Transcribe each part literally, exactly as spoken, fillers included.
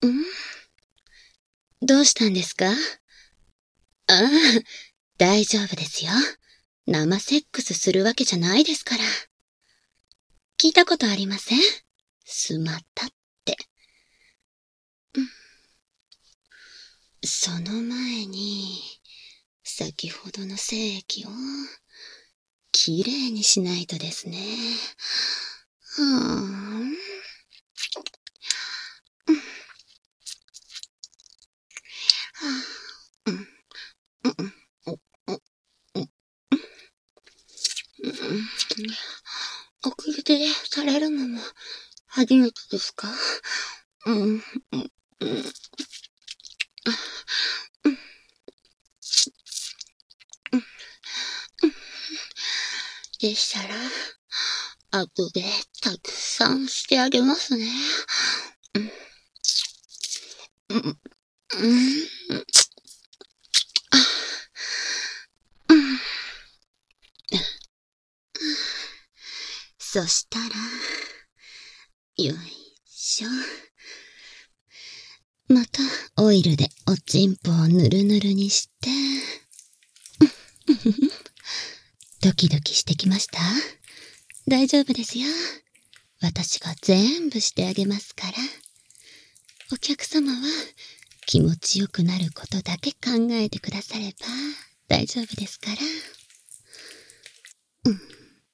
ん？どうしたんですか？ああ、大丈夫ですよ。生セックスするわけじゃないですから。聞いたことありません？スマタって。うん、その前に、先ほどの精液を、きれいにしないとですね。はぁ、うん、はぁ、うん、うん、うん、うん、うん、おくびでされるのも初めてですか？うん、うん、うん、うん、でしたら、後でたくさんしてあげますね。うん、うん、うん、うん。そしたら、よいしょ。また、オイルでおちんぽをぬるぬるにして。ドキドキしてきました？大丈夫ですよ。私が全部してあげますから。お客様は気持ちよくなることだけ考えてくだされば大丈夫ですから。うん。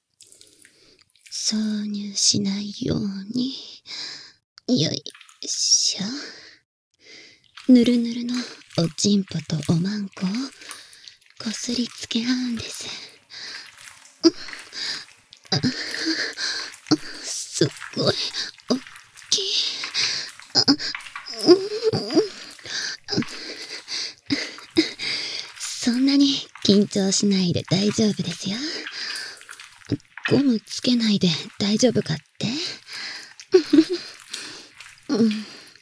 挿入しないように。よいしょ。ぬるぬるのおちんぽとおまんこをこすりつけ合うんです。うん、あ、すっごいおっきい。あ、うん、そんなに緊張しないで大丈夫ですよ。ゴムつけないで大丈夫かって？うん、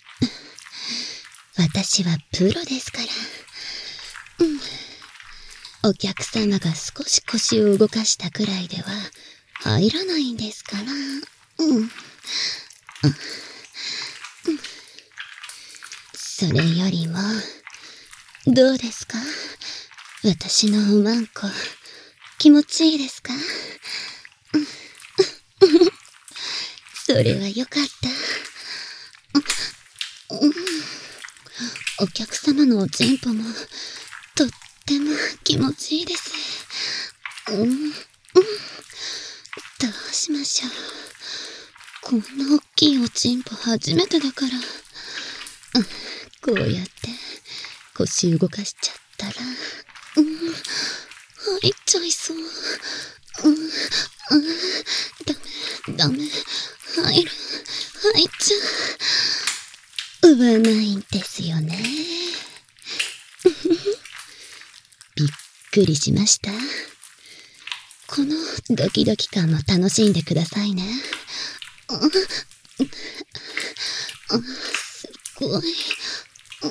私はプロですから。うん、お客様が少し腰を動かしたくらいでは入らないんですから。うん、うん、それよりも、どうですか？私のおまんこ、気持ちいいですか？それはよかった。うん、お客様のおちんぽも、とっても気持ちいいです。うん、うん、どうしましょう。こんな大きいおちんぽ初めてだから。うん、こうやって腰動かしちゃったら、うん、入っちゃいそう。うん、うん、ダメ、ダメ、入る、入っちゃう。産まないんですよね。びっくりしました？このドキドキ感も楽しんでくださいね。うん、うん、すっごい。うん、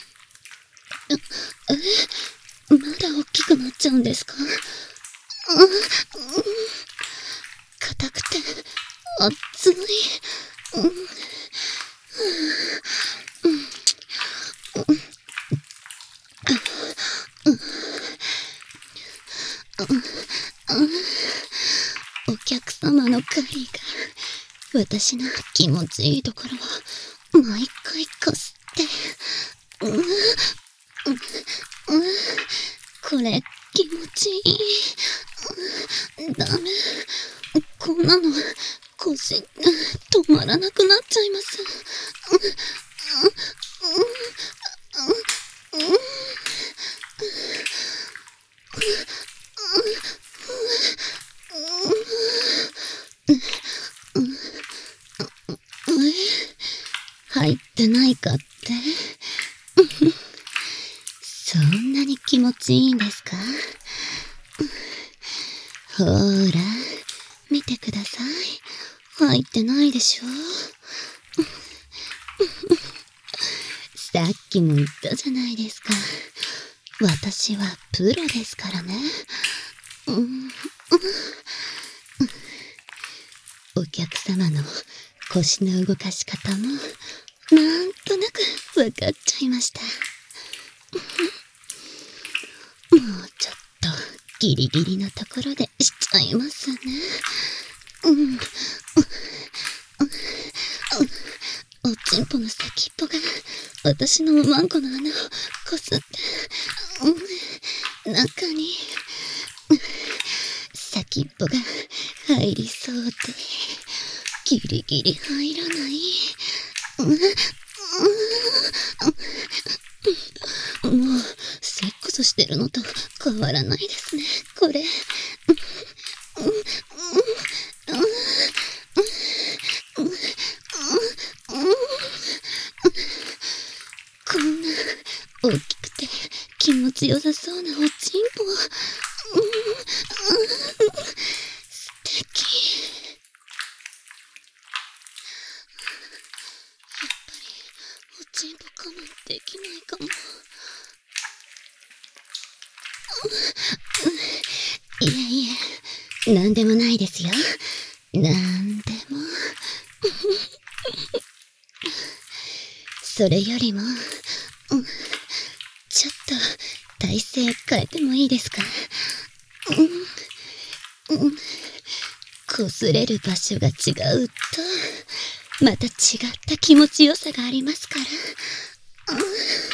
え、まだ大きくなっちゃうんですか？うん、うん、硬くて熱い。うん、うん、お客様の狩りが私の気持ちいいところを毎回こすって。うん、うん、うん、これ気持ちいい。うん、ダメ、こんなの腰止まらなくなっちゃいます。うん、うん、うん、うん、入ってないかって？そんなに気持ちいいんですか？ほーら、見てください。入ってないでしょ？さっきも言ったじゃないですか。私はプロですからね。うん、うん、お客様の腰の動かし方も、なんとなわかっちゃいました。もうちょっとギリギリなところでしちゃいますね。うん。うん。おちんぽの先っぽが私のおまんこの穴をこすって、うん、中に先っぽが入りそうでギリギリ入らない。うん、もうせっこそしてるのと変わらないですね、これ。こんな大きくて気持ちよさそうなおちんぽ、うん、素敵。やっぱりおちんぽ我慢できないかも。いえいえ、なんでもないですよ。なんでも。それよりも、うん、ちょっと体勢変えてもいいですか？うん、うん、擦れる場所が違うと、また違った気持ちよさがありますから。うん